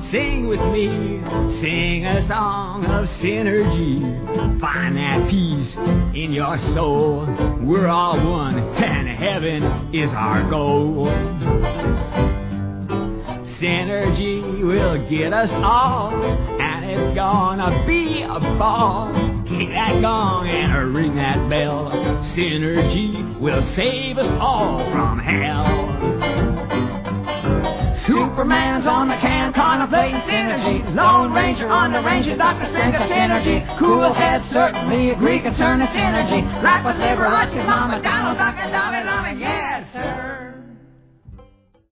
Sing with me, sing a song of synergy. Find that peace in your soul. We're all one, and heaven is our goal. Synergy will get us all, and it's gonna be a ball. Kick that gong and ring that bell. Synergy will save us all from hell. Superman's on the can, contemplating synergy. Lone Ranger on the range, Dr. Strange of synergy. Cool heads certainly agree concerning synergy. Life was Liberace, Mama Donald, Dr. Dalai Lama, yes sir.